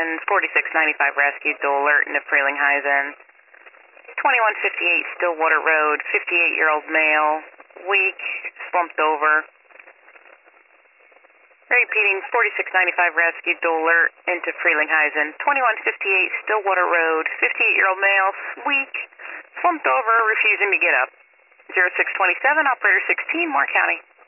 4695 rescue, dual alert into Frelinghuysen. 2158 Stillwater Road, 58-year-old male, weak, slumped over. Repeating, 4695 rescue, dual alert into Frelinghuysen. 2158 Stillwater Road, 58-year-old male, weak, slumped over, refusing to get up. 0627, operator 16, Moore County.